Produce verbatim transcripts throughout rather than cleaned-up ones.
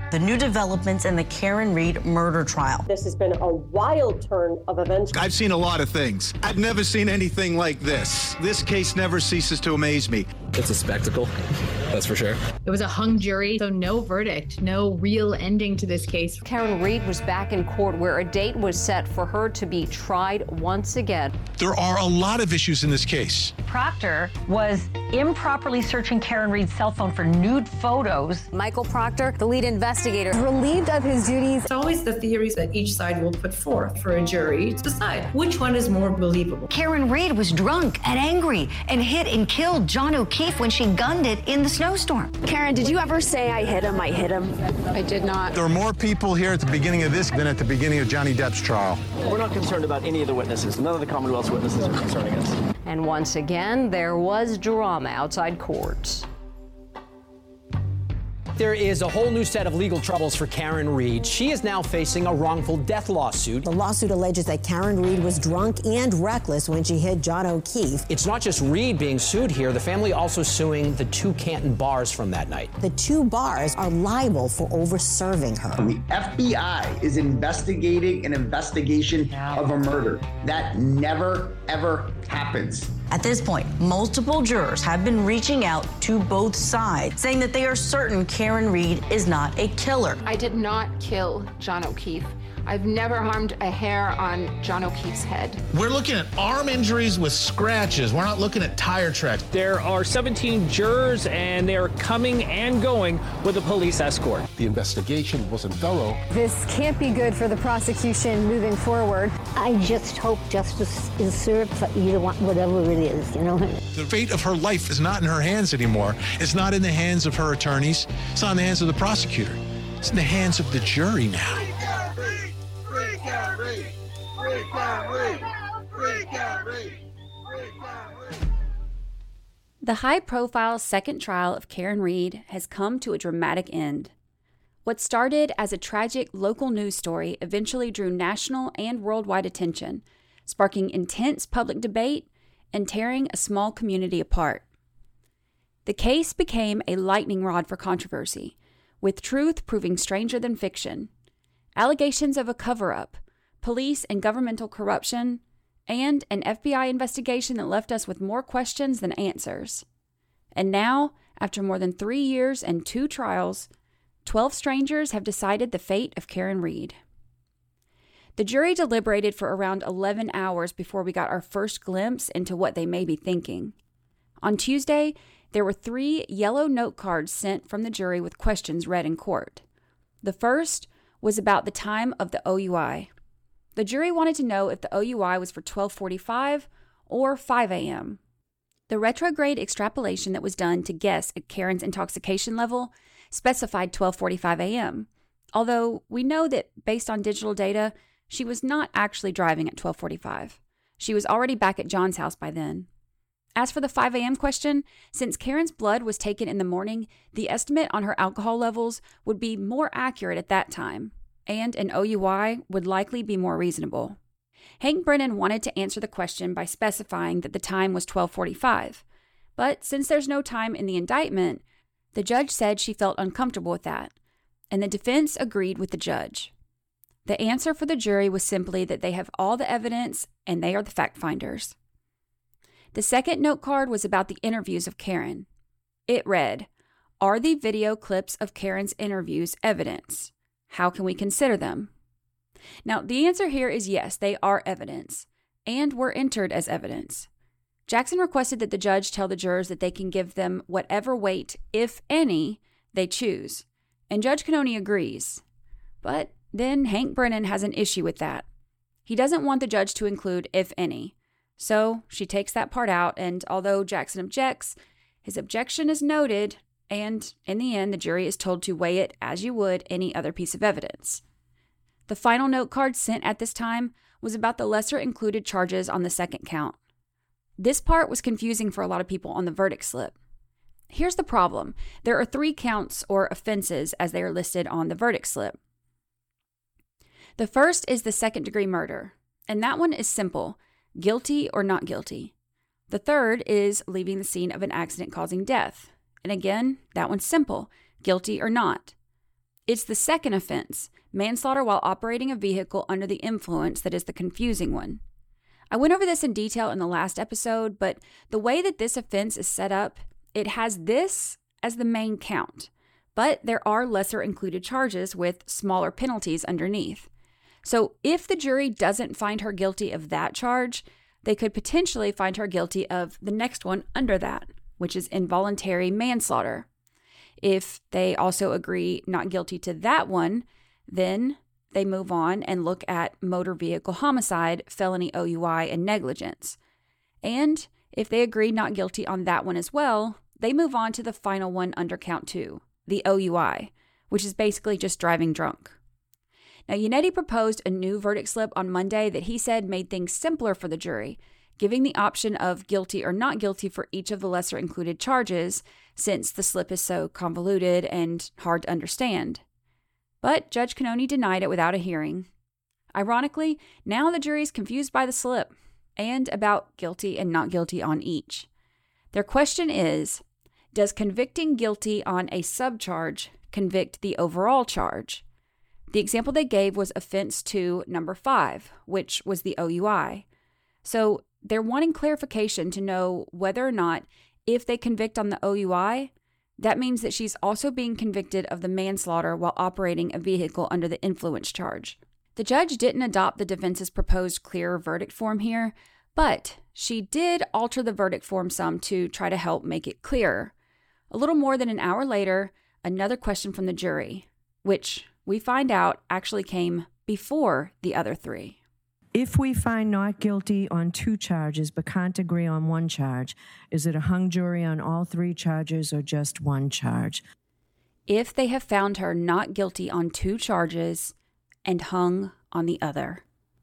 the new developments in the Karen Read murder trial. This has been a wild turn of events. I've seen a lot of things. I've never seen anything like this. This case never ceases to amaze me. It's a spectacle, that's for sure. It was a hung jury, so no verdict, no real ending to this case. Karen Read was back in court where a date was set for her to be tried once again. There are a lot of issues in this case. Proctor was improperly searching Karen Read's cell phone for nude photos. Michael Proctor, the lead investigator, relieved of his duties. It's always the theories that each side will put forth for a jury to decide which one is more believable. Karen Read was drunk and angry and hit and killed John O'Keefe when she gunned it in the snowstorm. Karen, did you ever say I hit him, I hit him? I did not. There are more people here at the beginning of this than at the beginning of Johnny Depp's trial. We're not concerned about any of the witnesses. None of the Commonwealth's witnesses are concerning us. And once again, there was drama outside court. There is a whole new set of legal troubles for Karen Read. She is now facing a wrongful death lawsuit. The lawsuit alleges that Karen Read was drunk and reckless when she hit John O'Keefe. It's not just Read being sued here. The family also suing the two Canton bars from that night. The two bars are liable for over-serving her. The F B I is investigating an investigation of a murder. That never, ever happens. At this point, multiple jurors have been reaching out to both sides, saying that they are certain Karen Read is not a killer. I did not kill John O'Keefe. I've never harmed a hair on John O'Keefe's head. We're looking at arm injuries with scratches. We're not looking at tire tracks. There are seventeen jurors, and they are coming and going with a police escort. The investigation wasn't thorough. This can't be good for the prosecution moving forward. I just hope justice is served for either one, whatever it is, you know. The fate of her life is not in her hands anymore. It's not in the hands of her attorneys. It's not in the hands of the prosecutor. It's in the hands of the jury now. The high-profile second trial of Karen Read has come to a dramatic end. What started as a tragic local news story eventually drew national and worldwide attention, sparking intense public debate and tearing a small community apart. The case became a lightning rod for controversy, with truth proving stranger than fiction. Allegations of a cover-up, police and governmental corruption, and an F B I investigation that left us with more questions than answers. And now, after more than three years and two trials, twelve strangers have decided the fate of Karen Read. The jury deliberated for around eleven hours before we got our first glimpse into what they may be thinking. On Tuesday, there were three yellow note cards sent from the jury with questions read in court. The first was about the time of the O U I. The jury wanted to know if the O U I was for twelve forty-five or five a.m. The retrograde extrapolation that was done to guess at Karen's intoxication level specified twelve forty-five a.m., although we know that based on digital data, she was not actually driving at twelve forty-five. She was already back at John's house by then. As for the five a.m. question, since Karen's blood was taken in the morning, the estimate on her alcohol levels would be more accurate at that time, and an O U I would likely be more reasonable. Hank Brennan wanted to answer the question by specifying that the time was twelve forty-five, but since there's no time in the indictment, the judge said she felt uncomfortable with that, and the defense agreed with the judge. The answer for the jury was simply that they have all the evidence and they are the fact finders. The second note card was about the interviews of Karen. It read, "Are the video clips of Karen's interviews evidence? How can we consider them?" Now, the answer here is yes, they are evidence, and were entered as evidence. Jackson requested that the judge tell the jurors that they can give them whatever weight, if any, they choose, and Judge Cannoni agrees. But then Hank Brennan has an issue with that. He doesn't want the judge to include if any, so she takes that part out, and although Jackson objects, his objection is noted, and in the end, the jury is told to weigh it as you would any other piece of evidence. The final note card sent at this time was about the lesser included charges on the second count. This part was confusing for a lot of people on the verdict slip. Here's the problem. There are three counts or offenses as they are listed on the verdict slip. The first is the second degree murder, and that one is simple, guilty or not guilty. The third is leaving the scene of an accident causing death. And again, that one's simple, guilty or not. It's the second offense, manslaughter while operating a vehicle under the influence, that is the confusing one. I went over this in detail in the last episode, but the way that this offense is set up, it has this as the main count, but there are lesser included charges with smaller penalties underneath. So if the jury doesn't find her guilty of that charge, they could potentially find her guilty of the next one under that, which is involuntary manslaughter. If they also agree not guilty to that one, then they move on and look at motor vehicle homicide, felony O U I, and negligence. And if they agree not guilty on that one as well, they move on to the final one under count two, the O U I, which is basically just driving drunk. Now, Yannetti proposed a new verdict slip on Monday that he said made things simpler for the jury, giving the option of guilty or not guilty for each of the lesser included charges, since the slip is so convoluted and hard to understand. But Judge Cannone denied it without a hearing. Ironically, now the jury's confused by the slip and about guilty and not guilty on each. Their question is, does convicting guilty on a subcharge convict the overall charge? The example they gave was offense to number five, which was the O U I. So they're wanting clarification to know whether or not, if they convict on the O U I, that means that she's also being convicted of the manslaughter while operating a vehicle under the influence charge. The judge didn't adopt the defense's proposed clearer verdict form here, but she did alter the verdict form some to try to help make it clearer. A little more than an hour later, another question from the jury, which we find out actually came before the other three. If we find not guilty on two charges but can't agree on one charge, is it a hung jury on all three charges or just one charge? If they have found her not guilty on two charges and hung on the other.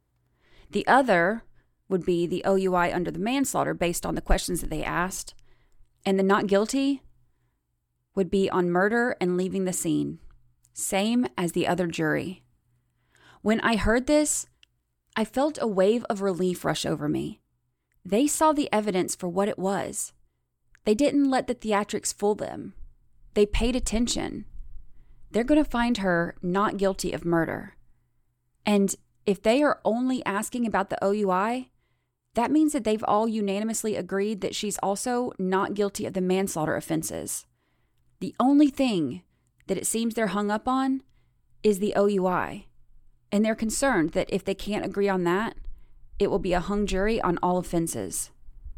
The other would be the O U I under the manslaughter based on the questions that they asked, and the not guilty would be on murder and leaving the scene, same as the other jury. When I heard this, I felt a wave of relief rush over me. They saw the evidence for what it was. They didn't let the theatrics fool them. They paid attention. They're going to find her not guilty of murder. And if they are only asking about the O U I, that means that they've all unanimously agreed that she's also not guilty of the manslaughter offenses. The only thing that it seems they're hung up on is the O U I. And they're concerned that if they can't agree on that, it will be a hung jury on all offenses.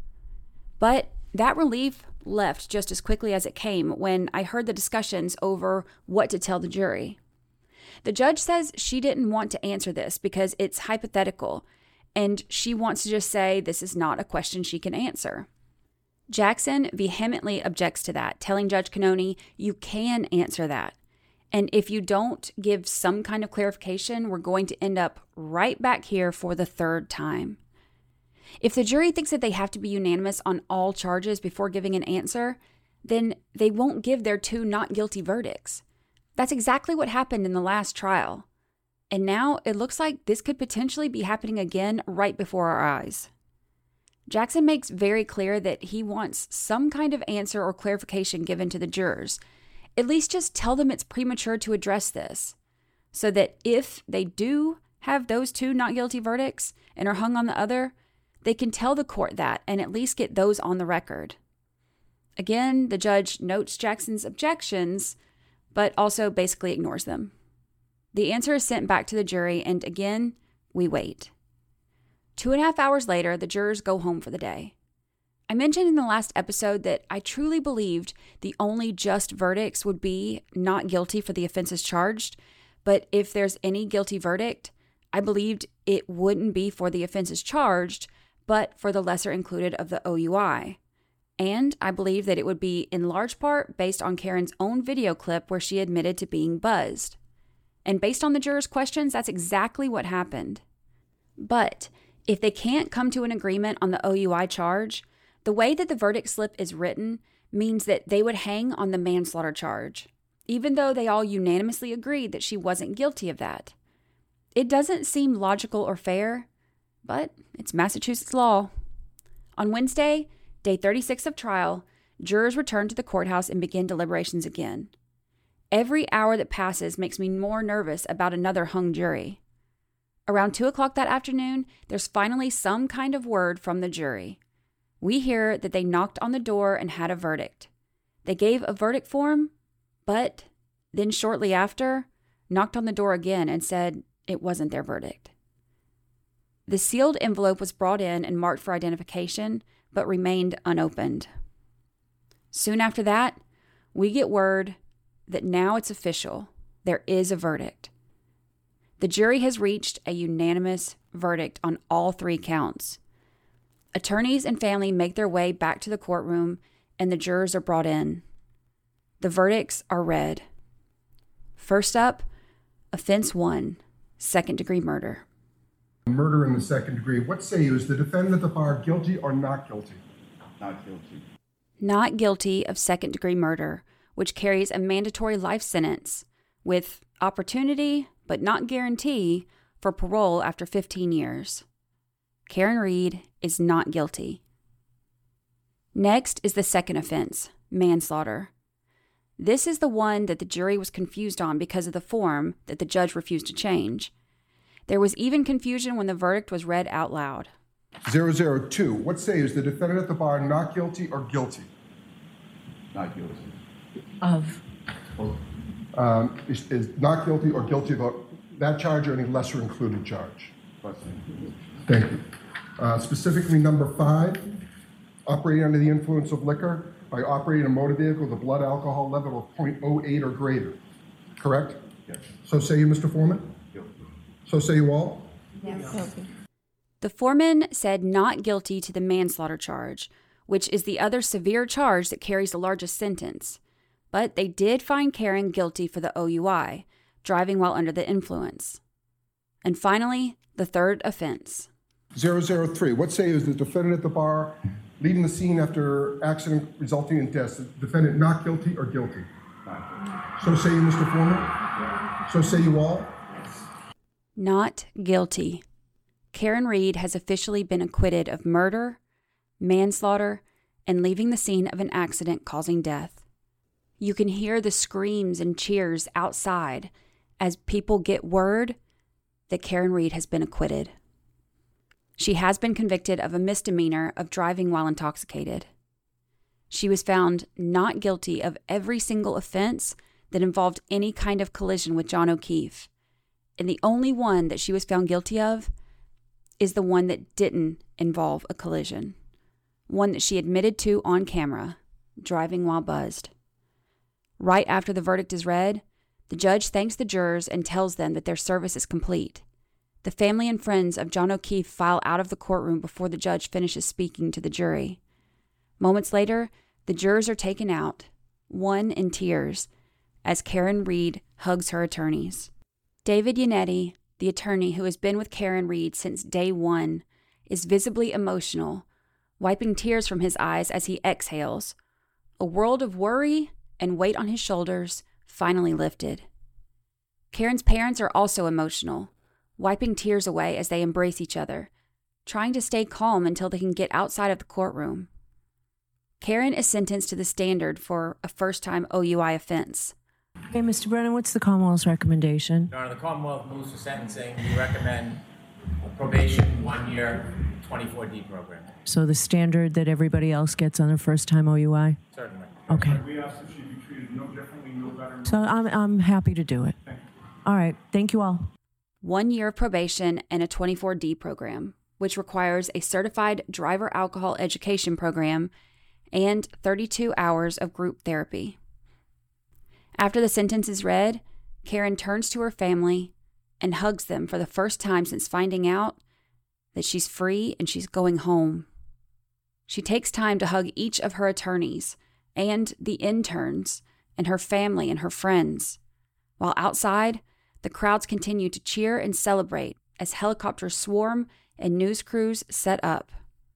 But that relief left just as quickly as it came when I heard the discussions over what to tell the jury. The judge says she didn't want to answer this because it's hypothetical, and she wants to just say this is not a question she can answer. Jackson vehemently objects to that, telling Judge Cannone, you can answer that. And if you don't give some kind of clarification, we're going to end up right back here for the third time. If the jury thinks that they have to be unanimous on all charges before giving an answer, then they won't give their two not guilty verdicts. That's exactly what happened in the last trial. And now it looks like this could potentially be happening again right before our eyes. Jackson makes very clear that he wants some kind of answer or clarification given to the jurors. At least just tell them it's premature to address this, so that if they do have those two not guilty verdicts and are hung on the other, they can tell the court that and at least get those on the record. Again, the judge notes Jackson's objections, but also basically ignores them. The answer is sent back to the jury, and again, we wait. Two and a half hours later, the jurors go home for the day. I mentioned in the last episode that I truly believed the only just verdicts would be not guilty for the offenses charged, but if there's any guilty verdict, I believed it wouldn't be for the offenses charged, but for the lesser included of the O U I. And I believe that it would be in large part based on Karen's own video clip where she admitted to being buzzed. And based on the jurors' questions, that's exactly what happened. But if they can't come to an agreement on the O U I charge, the way that the verdict slip is written means that they would hang on the manslaughter charge, even though they all unanimously agreed that she wasn't guilty of that. It doesn't seem logical or fair, but it's Massachusetts law. On Wednesday, day thirty-six of trial, jurors returned to the courthouse and began deliberations again. Every hour that passes makes me more nervous about another hung jury. Around two o'clock that afternoon, there's finally some kind of word from the jury. We hear that they knocked on the door and had a verdict. They gave a verdict form, but then shortly after, knocked on the door again and said it wasn't their verdict. The sealed envelope was brought in and marked for identification, but remained unopened. Soon after that, we get word that now it's official. There is a verdict. The jury has reached a unanimous verdict on all three counts. Attorneys and family make their way back to the courtroom, and the jurors are brought in. The verdicts are read. First up, offense one, second-degree murder. Murder in the second degree. What say you? Is the defendant at the bar guilty or not guilty? Not guilty. Not guilty of second-degree murder, which carries a mandatory life sentence with opportunity, but not guarantee, for parole after fifteen years. Karen Read is not guilty. Next is the second offense, manslaughter. This is the one that the jury was confused on because of the form that the judge refused to change. There was even confusion when the verdict was read out loud. zero zero two. What say you? Is the defendant at the bar not guilty or guilty? Not guilty. Of? Um, is, is not guilty or guilty about that charge or any lesser included charge? Thank you. Uh, specifically, number five, operating under the influence of liquor by operating a motor vehicle with a blood alcohol level of zero point zero eight or greater. Correct? Yes. So say you, Mister Foreman? Guilty. So say you all? Yes. The foreman said not guilty to the manslaughter charge, which is the other severe charge that carries the largest sentence. But they did find Karen guilty for the O U I, driving while under the influence. And finally, the third offense. zero zero three. What say you? Is the defendant at the bar leaving the scene after accident resulting in death? Is the defendant not guilty or guilty? Not guilty. So say you, Mister Foreman? So say you all? Not guilty. Karen Read has officially been acquitted of murder, manslaughter, and leaving the scene of an accident causing death. You can hear the screams and cheers outside as people get word that Karen Read has been acquitted. She has been convicted of a misdemeanor of driving while intoxicated. She was found not guilty of every single offense that involved any kind of collision with John O'Keefe. And the only one that she was found guilty of is the one that didn't involve a collision. One that she admitted to on camera, driving while buzzed. Right after the verdict is read, the judge thanks the jurors and tells them that their service is complete. The family and friends of John O'Keefe file out of the courtroom before the judge finishes speaking to the jury. Moments later, the jurors are taken out, one in tears, as Karen Read hugs her attorneys. David Yannetti, the attorney who has been with Karen Read since day one, is visibly emotional, wiping tears from his eyes as he exhales. A world of worry and weight on his shoulders finally lifted. Karen's parents are also emotional, wiping tears away as they embrace each other, trying to stay calm until they can get outside of the courtroom. Karen is sentenced to the standard for a first-time O U I offense. Okay, Mister Brennan, what's the Commonwealth's recommendation? Your Honor, the Commonwealth moves for sentencing. We recommend a probation, one-year, twenty-four D program. So the standard that everybody else gets on their first-time O U I? Certainly. Okay. We asked if she be treated no differently, no better. So I'm I'm happy to do it. All right. Thank you all. One year of probation and a twenty-four D program, which requires a certified driver alcohol education program and thirty-two hours of group therapy. After the sentence is read, Karen turns to her family and hugs them for the first time since finding out that she's free and she's going home. She takes time to hug each of her attorneys and the interns and her family and her friends, while outside, the crowds continue to cheer and celebrate as helicopters swarm and news crews set up.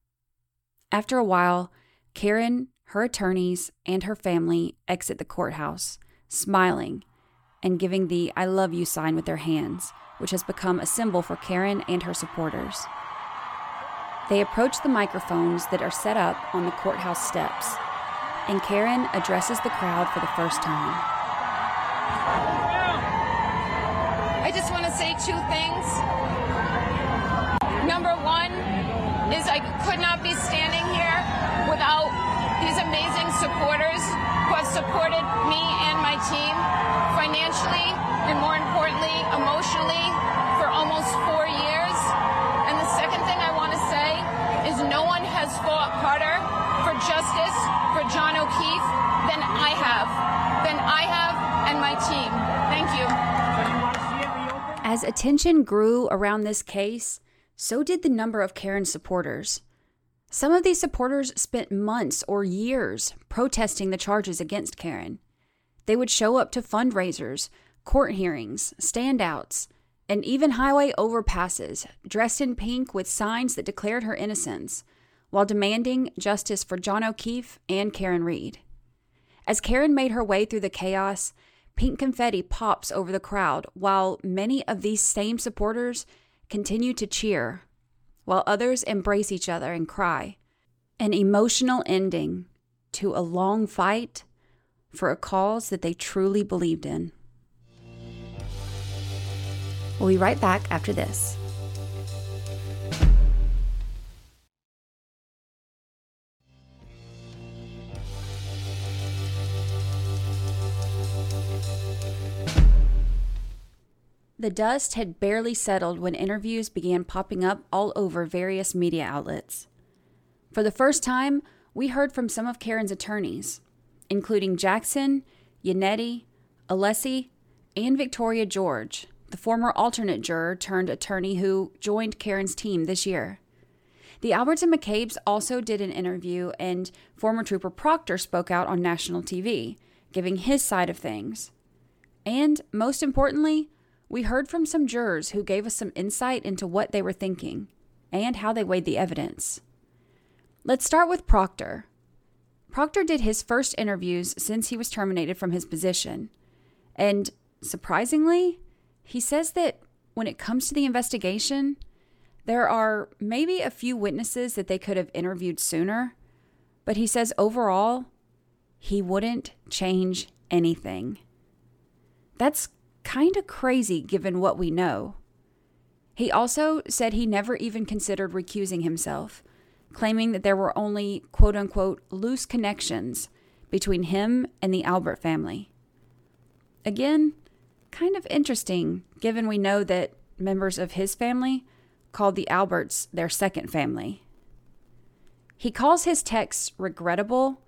After a while, Karen, her attorneys, and her family exit the courthouse, smiling and giving the I love you sign with their hands, which has become a symbol for Karen and her supporters. They approach the microphones that are set up on the courthouse steps, and Karen addresses the crowd for the first time. I just want to say two things. Number one is I could not be standing here without these amazing supporters who have supported me and my team financially and, more importantly, emotionally for almost four years. And the second thing I want to say is no one has fought harder for justice for John O'Keefe than I have, than I have and my team. Thank you. As attention grew around this case, so did the number of Karen supporters. Some of these supporters spent months or years protesting the charges against Karen. They would show up to fundraisers, court hearings, standouts, and even highway overpasses, dressed in pink with signs that declared her innocence, while demanding justice for John O'Keefe and Karen Read. As Karen made her way through the chaos, pink confetti pops over the crowd, while many of these same supporters continue to cheer, while others embrace each other and cry. An emotional ending to a long fight for a cause that they truly believed in. We'll be right back after this. The dust had barely settled when interviews began popping up all over various media outlets. For the first time, we heard from some of Karen's attorneys, including Jackson, Yannetti, Alessi, and Victoria George, the former alternate juror turned attorney who joined Karen's team this year. The Alberts and McCabe's also did an interview, and former Trooper Proctor spoke out on national T V, giving his side of things. And, most importantly, we heard from some jurors who gave us some insight into what they were thinking and how they weighed the evidence. Let's start with Proctor. Proctor did his first interviews since he was terminated from his position. And surprisingly, he says that when it comes to the investigation, there are maybe a few witnesses that they could have interviewed sooner, but he says overall, he wouldn't change anything. That's kind of crazy given what we know. He also said he never even considered recusing himself, claiming that there were only quote-unquote loose connections between him and the Albert family. Again, kind of interesting given we know that members of his family called the Alberts their second family. He calls his texts regrettable,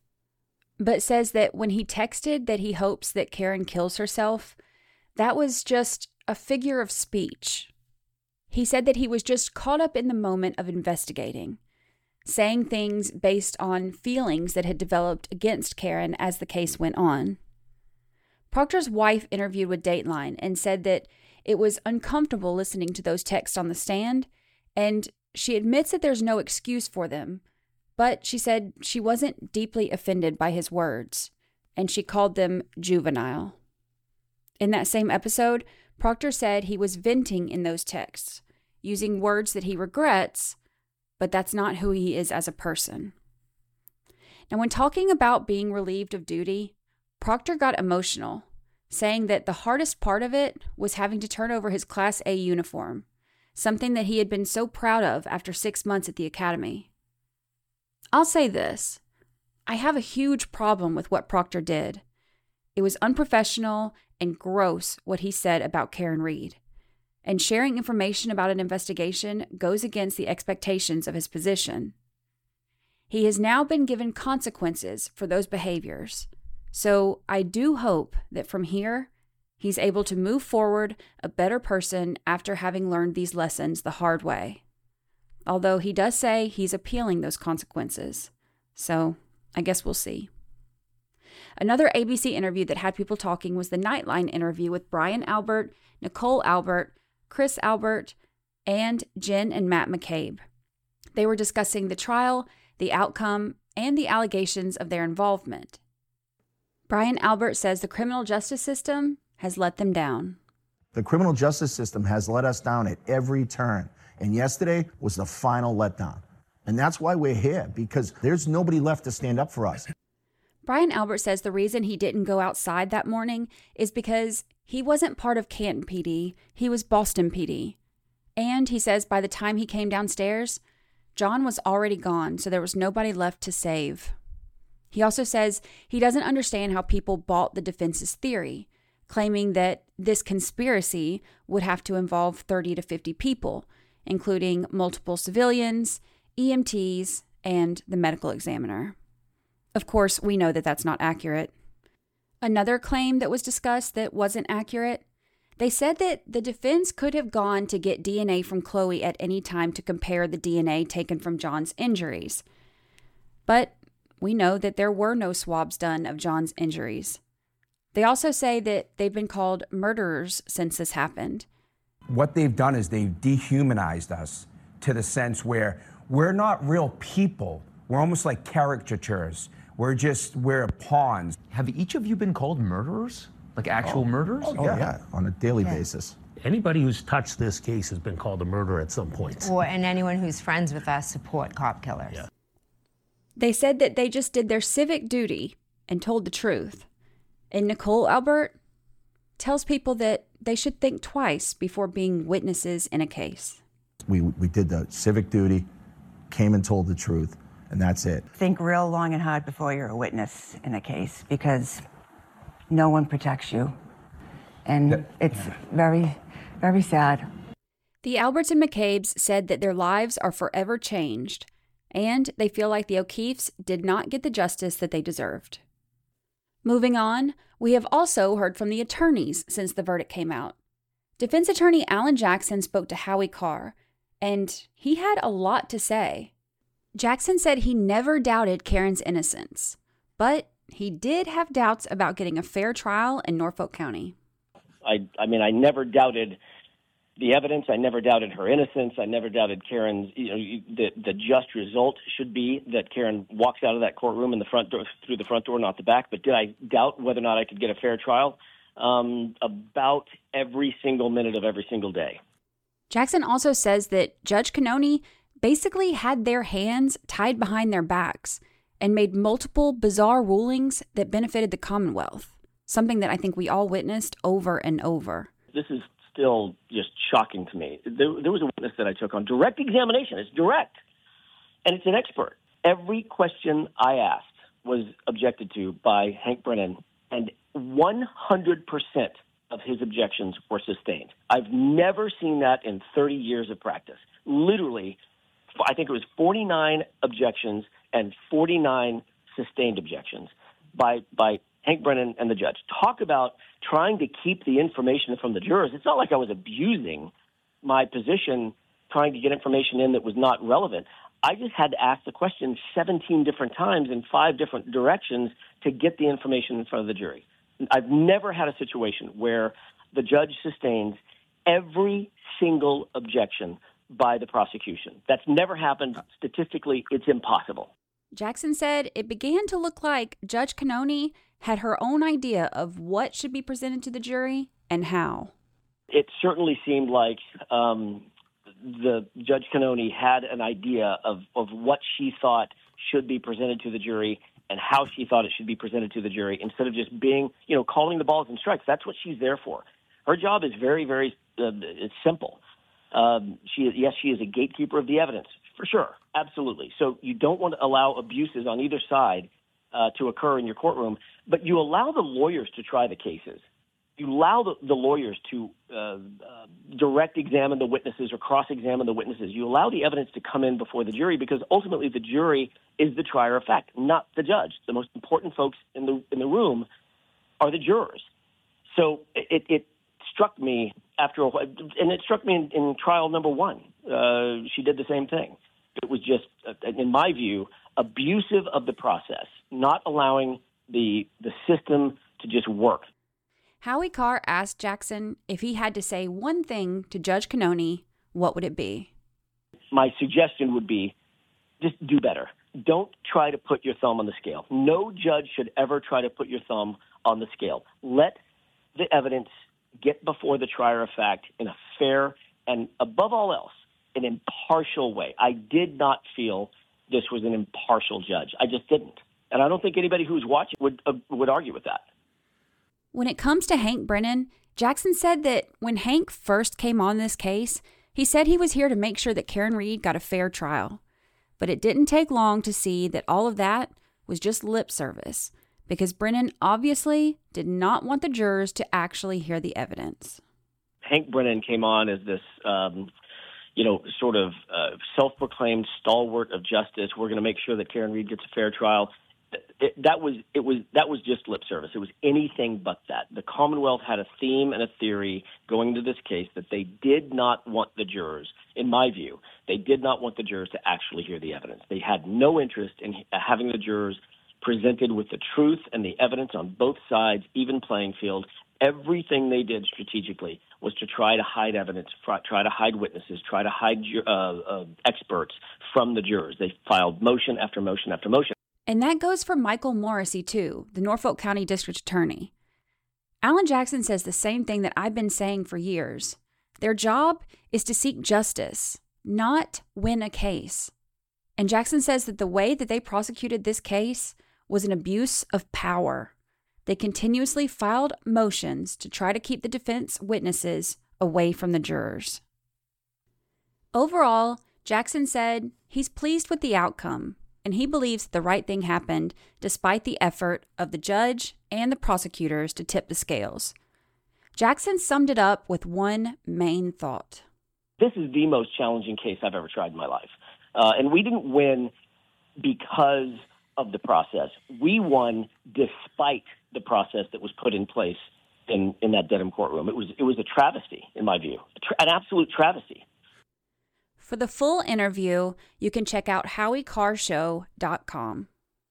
but says that when he texted that he hopes that Karen kills herself, that was just a figure of speech. He said that he was just caught up in the moment of investigating, saying things based on feelings that had developed against Karen as the case went on. Proctor's wife interviewed with Dateline and said that it was uncomfortable listening to those texts on the stand, and she admits that there's no excuse for them, but she said she wasn't deeply offended by his words, and she called them juvenile. In that same episode, Proctor said he was venting in those texts, using words that he regrets, but that's not who he is as a person. Now, when talking about being relieved of duty, Proctor got emotional, saying that the hardest part of it was having to turn over his Class A uniform, something that he had been so proud of after six months at the academy. I'll say this, I have a huge problem with what Proctor did. It was unprofessional and gross what he said about Karen Read. And sharing information about an investigation goes against the expectations of his position. He has now been given consequences for those behaviors. So I do hope that from here, he's able to move forward a better person after having learned these lessons the hard way. Although he does say he's appealing those consequences. So I guess we'll see. Another A B C interview that had people talking was the Nightline interview with Brian Albert, Nicole Albert, Chris Albert, and Jen and Matt McCabe. They were discussing the trial, the outcome, and the allegations of their involvement. Brian Albert says the criminal justice system has let them down. The criminal justice system has let us down at every turn, and yesterday was the final letdown. And that's why we're here, because there's nobody left to stand up for us. Brian Albert says the reason he didn't go outside that morning is because he wasn't part of Canton P D, he was Boston P D. And he says by the time he came downstairs, John was already gone, so there was nobody left to save. He also says he doesn't understand how people bought the defense's theory, claiming that this conspiracy would have to involve thirty to fifty people, including multiple civilians, E M Ts, and the medical examiner. Of course, we know that that's not accurate. Another claim that was discussed that wasn't accurate, they said that the defense could have gone to get D N A from Chloe at any time to compare the D N A taken from John's injuries. But we know that there were no swabs done of John's injuries. They also say that they've been called murderers since this happened. What they've done is they've dehumanized us to the sense where we're not real people. We're almost like caricatures. We're just, we're pawns. Have each of you been called murderers? Like actual oh. murderers? Oh, yeah. yeah, on a daily Yeah. basis. Anybody who's touched this case has been called a murderer at some point. Or and anyone who's friends with us support cop killers. Yeah. They said that they just did their civic duty and told the truth. And Nicole Albert tells people that they should think twice before being witnesses in a case. We, we did the civic duty, came and told the truth, and that's it. Think real long and hard before you're a witness in a case, because no one protects you. And it's very, very sad. The Alberts and McCabe's said that their lives are forever changed, and they feel like the O'Keefes did not get the justice that they deserved. Moving on, we have also heard from the attorneys since the verdict came out. Defense attorney Alan Jackson spoke to Howie Carr, and he had a lot to say. Jackson said he never doubted Karen's innocence, but he did have doubts about getting a fair trial in Norfolk County. I, I mean, I never doubted the evidence. I never doubted her innocence. I never doubted Karen's, you know, the, the just result should be that Karen walks out of that courtroom in the front door, through the front door, not the back. But did I doubt whether or not I could get a fair trial? Um, about every single minute of every single day. Jackson also says that Judge Cannone basically had their hands tied behind their backs and made multiple bizarre rulings that benefited the Commonwealth, something that I think we all witnessed over and over. This is still just shocking to me. There, there was a witness that I took on direct examination. It's direct, and it's an expert. Every question I asked was objected to by Hank Brennan, and one hundred percent of his objections were sustained. I've never seen that in thirty years of practice. Literally, I think it was forty-nine objections and forty-nine sustained objections by by Hank Brennan and the judge. Talk about trying to keep the information from the jurors. It's not like I was abusing my position trying to get information in that was not relevant. I just had to ask the question seventeen different times in five different directions to get the information in front of the jury. I've never had a situation where the judge sustains every single objection by the prosecution. That's never happened. Statistically, it's impossible. Jackson said it began to look like Judge Cannone had her own idea of what should be presented to the jury and how. It certainly seemed like um, the Judge Cannone had an idea of, of what she thought should be presented to the jury and how she thought it should be presented to the jury, instead of just being, you know, calling the balls and strikes. That's what she's there for. Her job is very, very uh, it's simple. Um, she, yes, she is a gatekeeper of the evidence, for sure, absolutely. So you don't want to allow abuses on either side uh, to occur in your courtroom, but you allow the lawyers to try the cases. You allow the, the lawyers to uh, uh, direct examine the witnesses or cross-examine the witnesses. You allow the evidence to come in before the jury, because ultimately the jury is the trier of fact, not the judge. The most important folks in the in the room are the jurors. So it, it struck me after a while, and it struck me in, in trial number one. Uh, she did the same thing. It was just, uh, in my view, abusive of the process, not allowing the the system to just work. Howie Carr asked Jackson if he had to say one thing to Judge Cannone, what would it be? My suggestion would be just do better. Don't try to put your thumb on the scale. No judge should ever try to put your thumb on the scale. Let the evidence get before the trier of fact in a fair and, above all else, an impartial way. I did not feel this was an impartial judge. I just didn't. And I don't think anybody who's watching would uh, would argue with that. When it comes to Hank Brennan, Jackson said that when Hank first came on this case, he said he was here to make sure that Karen Read got a fair trial. But it didn't take long to see that all of that was just lip service, because Brennan obviously did not want the jurors to actually hear the evidence. Hank Brennan came on as this, um, you know, sort of uh, self-proclaimed stalwart of justice. We're going to make sure that Karen Read gets a fair trial. It, that was it was that was just lip service. It was anything but that. The Commonwealth had a theme and a theory going into this case that they did not want the jurors, in my view, they did not want the jurors to actually hear the evidence. They had no interest in having the jurors presented with the truth and the evidence on both sides, even playing field. Everything they did strategically was to try to hide evidence, try to hide witnesses, try to hide uh, uh, experts from the jurors. They filed motion after motion after motion. And that goes for Michael Morrissey, too, the Norfolk County District Attorney. Alan Jackson says the same thing that I've been saying for years. Their job is to seek justice, not win a case. And Jackson says that the way that they prosecuted this case was an abuse of power. They continuously filed motions to try to keep the defense witnesses away from the jurors. Overall, Jackson said he's pleased with the outcome, and he believes the right thing happened despite the effort of the judge and the prosecutors to tip the scales. Jackson summed it up with one main thought. This is the most challenging case I've ever tried in my life. Uh, and we didn't win because of the process. We won despite the process that was put in place in, in that Dedham courtroom. It was, it was a travesty, in my view, an absolute travesty. For the full interview, you can check out howie carr show dot com.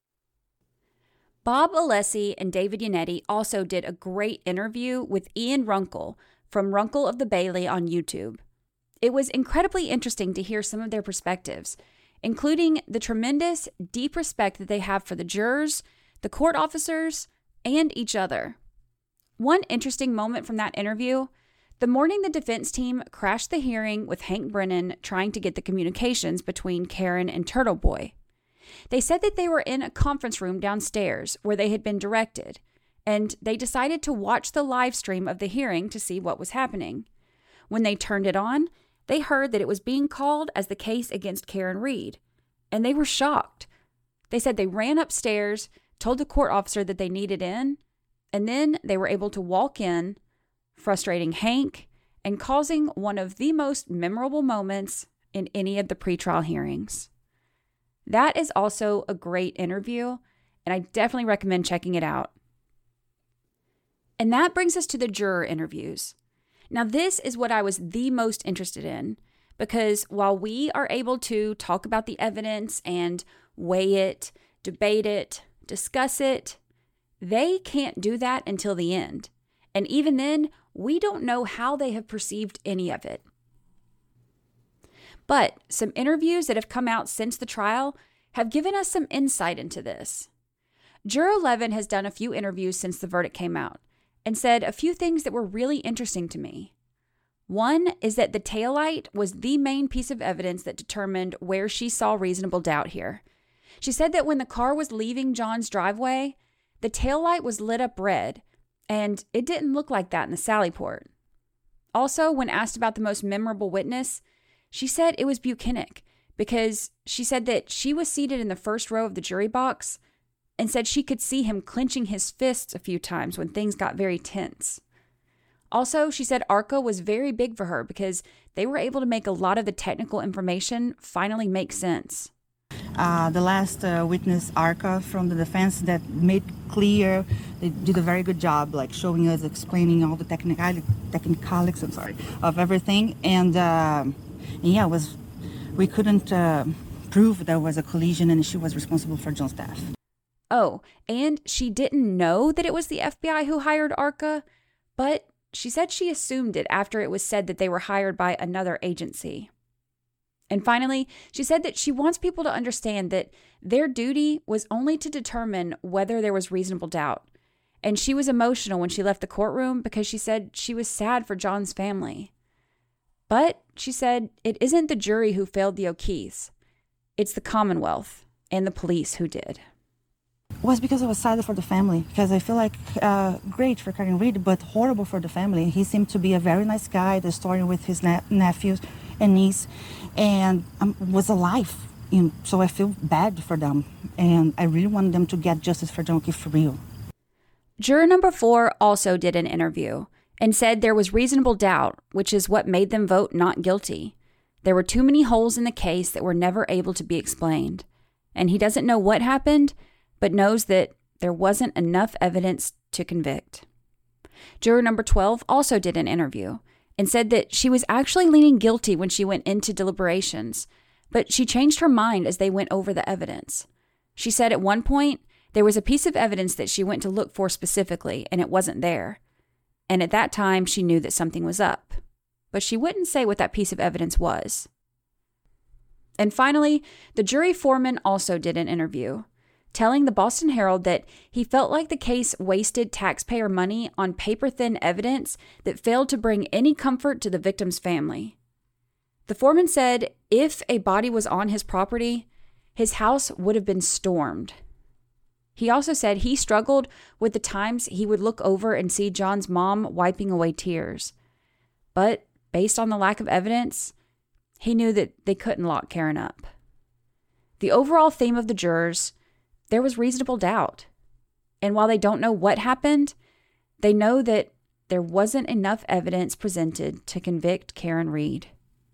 Bob Alessi and David Yannetti also did a great interview with Ian Runkle from Runkle of the Bailey on YouTube. It was incredibly interesting to hear some of their perspectives, including the tremendous, deep respect that they have for the jurors, the court officers, and each other. One interesting moment from that interview: the morning the defense team crashed the hearing with Hank Brennan trying to get the communications between Karen and Turtle Boy. They said that they were in a conference room downstairs where they had been directed, and they decided to watch the live stream of the hearing to see what was happening. When they turned it on, they heard that it was being called as the case against Karen Read, and they were shocked. They said they ran upstairs, told the court officer that they needed in, and then they were able to walk in, frustrating Hank and causing one of the most memorable moments in any of the pretrial hearings. That is also a great interview, and I definitely recommend checking it out. And that brings us to the juror interviews. Now, this is what I was the most interested in, because while we are able to talk about the evidence and weigh it, debate it, discuss it, they can't do that until the end. And even then, we don't know how they have perceived any of it. But some interviews that have come out since the trial have given us some insight into this. Juror Levin has done a few interviews since the verdict came out and said a few things that were really interesting to me. One is that the taillight was the main piece of evidence that determined where she saw reasonable doubt here. She said that when the car was leaving John's driveway, the taillight was lit up red, and it didn't look like that in the Sally Port. Also, when asked about the most memorable witness, she said it was Buchanan, because she said that she was seated in the first row of the jury box and said she could see him clenching his fists a few times when things got very tense. Also, she said ARCA was very big for her because they were able to make a lot of the technical information finally make sense. Uh, the last uh, witness, ARCA, from the defense, that made clear, they did a very good job, like showing us, explaining all the technicali- technicalities, I'm sorry, of everything. And, uh, and yeah, it was we couldn't uh, prove there was a collision and she was responsible for John's death. Oh, and she didn't know that it was the F B I who hired ARCA, but she said she assumed it after it was said that they were hired by another agency. And finally, she said that she wants people to understand that their duty was only to determine whether there was reasonable doubt. And she was emotional when she left the courtroom because she said she was sad for John's family. But she said it isn't the jury who failed the O'Keefes. It's the Commonwealth and the police who did. Was because I was sad for the family, because I feel like uh, great for Karen Read, but horrible for the family. He seemed to be a very nice guy, the story with his ne- nephews and niece, and um, was alive. You know, so I feel bad for them, and I really want them to get justice for John O'Keefe for real. Juror number four also did an interview and said there was reasonable doubt, which is what made them vote not guilty. There were too many holes in the case that were never able to be explained, and he doesn't know what happened, but knows that there wasn't enough evidence to convict. Juror number twelve also did an interview and said that she was actually leaning guilty when she went into deliberations, but she changed her mind as they went over the evidence. She said at one point there was a piece of evidence that she went to look for specifically, and it wasn't there. And at that time, she knew that something was up, but she wouldn't say what that piece of evidence was. And finally, the jury foreman also did an interview, telling the Boston Herald that he felt like the case wasted taxpayer money on paper-thin evidence that failed to bring any comfort to the victim's family. The foreman said if a body was on his property, his house would have been stormed. He also said he struggled with the times he would look over and see John's mom wiping away tears. But based on the lack of evidence, he knew that they couldn't lock Karen up. The overall theme of the jurors, there was reasonable doubt. And while they don't know what happened, they know that there wasn't enough evidence presented to convict Karen Read.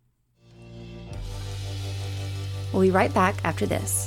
We'll be right back after this.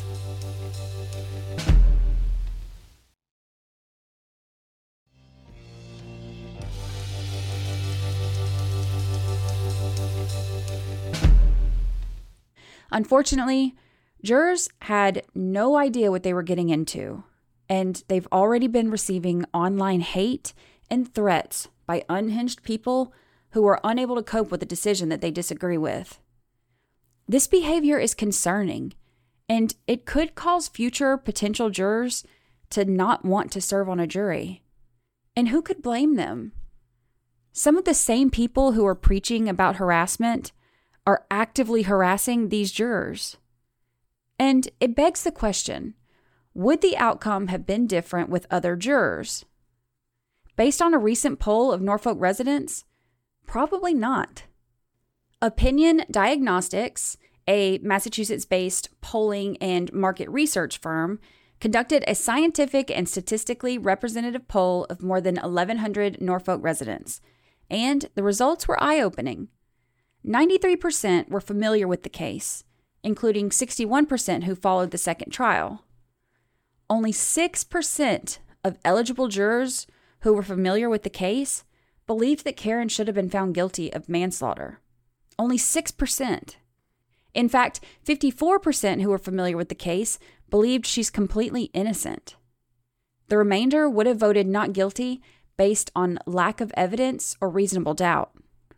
Unfortunately, jurors had no idea what they were getting into, and they've already been receiving online hate and threats by unhinged people who are unable to cope with a decision that they disagree with. This behavior is concerning, and it could cause future potential jurors to not want to serve on a jury. And who could blame them? Some of the same people who are preaching about harassment are actively harassing these jurors. And it begs the question, would the outcome have been different with other jurors? Based on a recent poll of Norfolk residents, probably not. Opinion Diagnostics, a Massachusetts-based polling and market research firm, conducted a scientific and statistically representative poll of more than eleven hundred Norfolk residents, and the results were eye-opening. ninety-three percent were familiar with the case, including sixty-one percent who followed the second trial. Only six percent of eligible jurors who were familiar with the case believed that Karen should have been found guilty of manslaughter. Only six percent. In fact, fifty-four percent who were familiar with the case believed she's completely innocent. The remainder would have voted not guilty based on lack of evidence or reasonable doubt.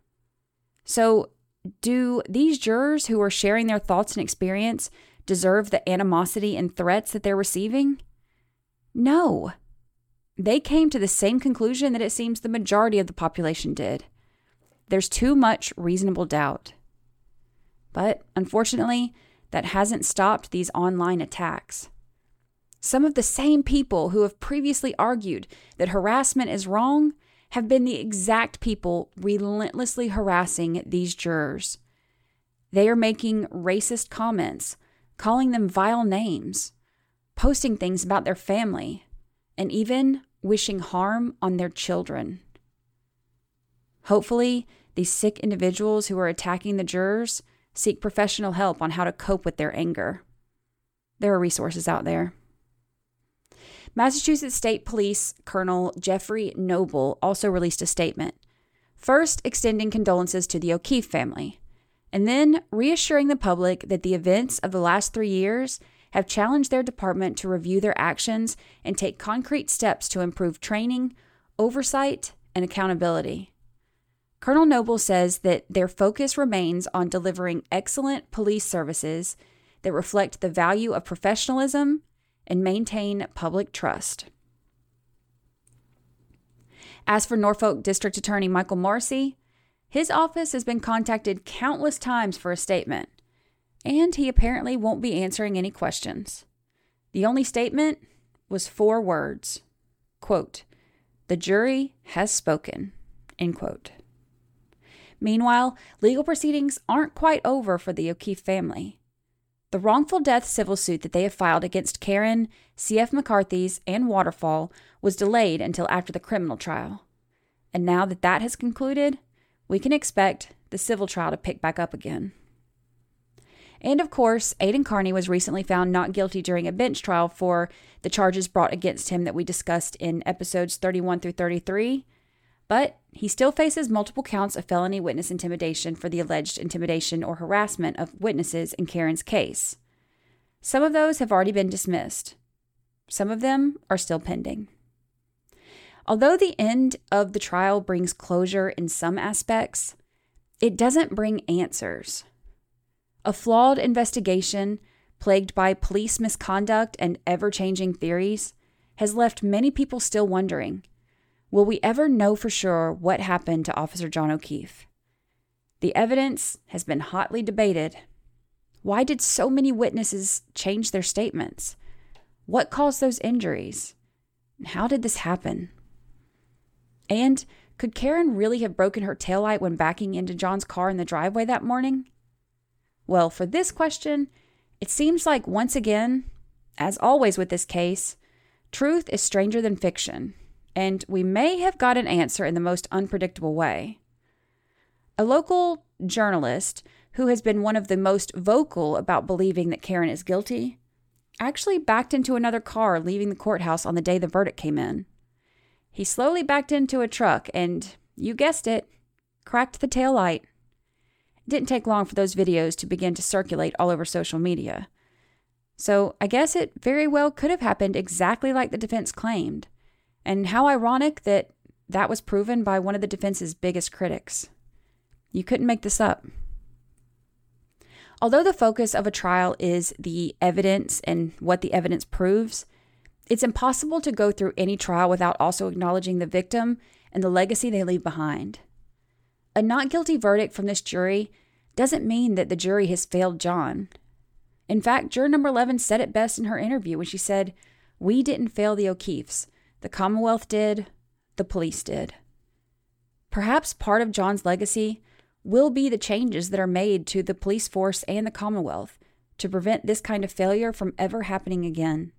So, do these jurors who are sharing their thoughts and experience deserve the animosity and threats that they're receiving? No. They came to the same conclusion that it seems the majority of the population did. There's too much reasonable doubt. But unfortunately, that hasn't stopped these online attacks. Some of the same people who have previously argued that harassment is wrong have been the exact people relentlessly harassing these jurors. They are making racist comments, calling them vile names, posting things about their family, and even wishing harm on their children. Hopefully, these sick individuals who are attacking the jurors seek professional help on how to cope with their anger. There are resources out there. Massachusetts State Police Colonel Jeffrey Noble also released a statement, first extending condolences to the O'Keefe family, and then reassuring the public that the events of the last three years have challenged their department to review their actions and take concrete steps to improve training, oversight, and accountability. Colonel Noble says that their focus remains on delivering excellent police services that reflect the value of professionalism and maintain public trust. As for Norfolk District Attorney Michael Marcy, his office has been contacted countless times for a statement, and he apparently won't be answering any questions. The only statement was four words, quote, "The jury has spoken," end quote. Meanwhile, legal proceedings aren't quite over for the O'Keefe family. The wrongful death civil suit that they have filed against Karen, C F McCarthy's, and Waterfall was delayed until after the criminal trial. And now that that has concluded, we can expect the civil trial to pick back up again. And of course, Aidan Carney was recently found not guilty during a bench trial for the charges brought against him that we discussed in episodes thirty-one through thirty-three, but he still faces multiple counts of felony witness intimidation for the alleged intimidation or harassment of witnesses in Karen's case. Some of those have already been dismissed. Some of them are still pending. Although the end of the trial brings closure in some aspects, it doesn't bring answers. A flawed investigation, plagued by police misconduct and ever-changing theories, has left many people still wondering, will we ever know for sure what happened to Officer John O'Keefe? The evidence has been hotly debated. Why did so many witnesses change their statements? What caused those injuries? How did this happen? And could Karen really have broken her taillight when backing into John's car in the driveway that morning? Well, for this question, it seems like once again, as always with this case, truth is stranger than fiction, and we may have got an answer in the most unpredictable way. A local journalist who has been one of the most vocal about believing that Karen is guilty actually backed into another car leaving the courthouse on the day the verdict came in. He slowly backed into a truck and, you guessed it, cracked the taillight. It didn't take long for those videos to begin to circulate all over social media. So I guess it very well could have happened exactly like the defense claimed. And how ironic that that was proven by one of the defense's biggest critics. You couldn't make this up. Although the focus of a trial is the evidence and what the evidence proves, it's impossible to go through any trial without also acknowledging the victim and the legacy they leave behind. A not guilty verdict from this jury doesn't mean that the jury has failed John. In fact, juror number eleven said it best in her interview when she said, "We didn't fail the O'Keefes. The Commonwealth did. The police did." Perhaps part of John's legacy will be the changes that are made to the police force and the Commonwealth to prevent this kind of failure from ever happening again.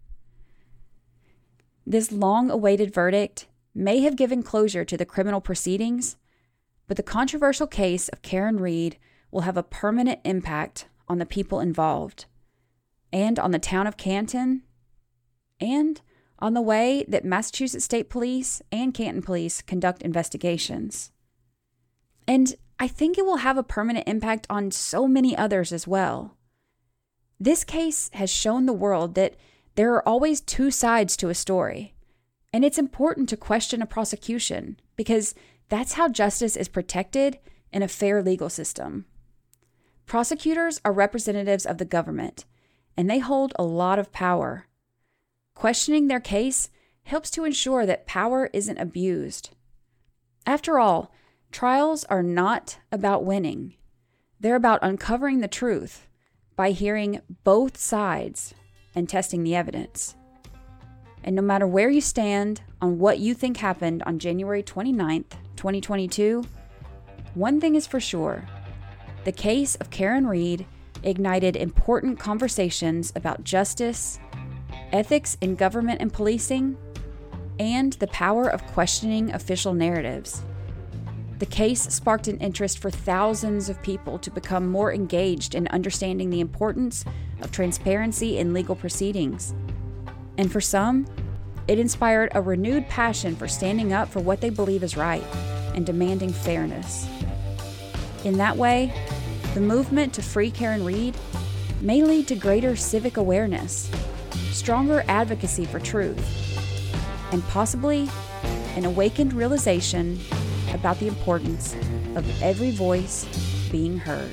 This long-awaited verdict may have given closure to the criminal proceedings, but the controversial case of Karen Read will have a permanent impact on the people involved, and on the town of Canton, and on the way that Massachusetts State Police and Canton Police conduct investigations. And I think it will have a permanent impact on so many others as well. This case has shown the world that there are always two sides to a story, and it's important to question a prosecution because that's how justice is protected in a fair legal system. Prosecutors are representatives of the government, and they hold a lot of power. Questioning their case helps to ensure that power isn't abused. After all, trials are not about winning. They're about uncovering the truth by hearing both sides and testing the evidence. And no matter where you stand on what you think happened on January twenty-ninth, twenty twenty-two, one thing is for sure. The case of Karen Read ignited important conversations about justice, ethics in government and policing, and the power of questioning official narratives. The case sparked an interest for thousands of people to become more engaged in understanding the importance of transparency in legal proceedings. And for some, it inspired a renewed passion for standing up for what they believe is right and demanding fairness. In that way, the movement to free Karen Read may lead to greater civic awareness, stronger advocacy for truth, and possibly an awakened realization about the importance of every voice being heard.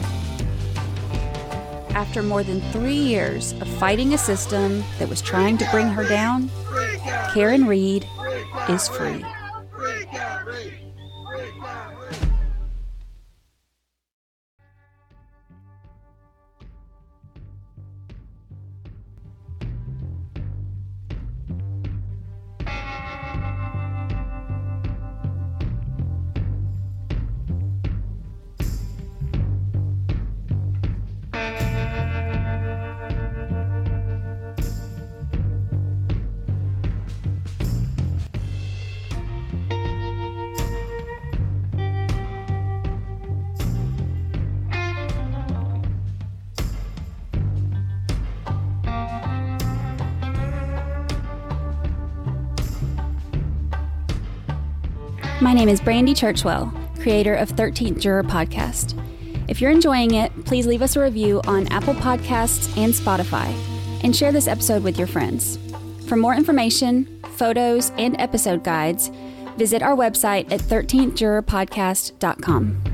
After more than three years of fighting a system that was trying to bring her down, Karen Read is free. My name is Brandy Churchwell, creator of thirteenth Juror Podcast. If you're enjoying it, please leave us a review on Apple Podcasts and Spotify, and share this episode with your friends. For more information, photos, and episode guides, visit our website at thirteenth juror podcast dot com.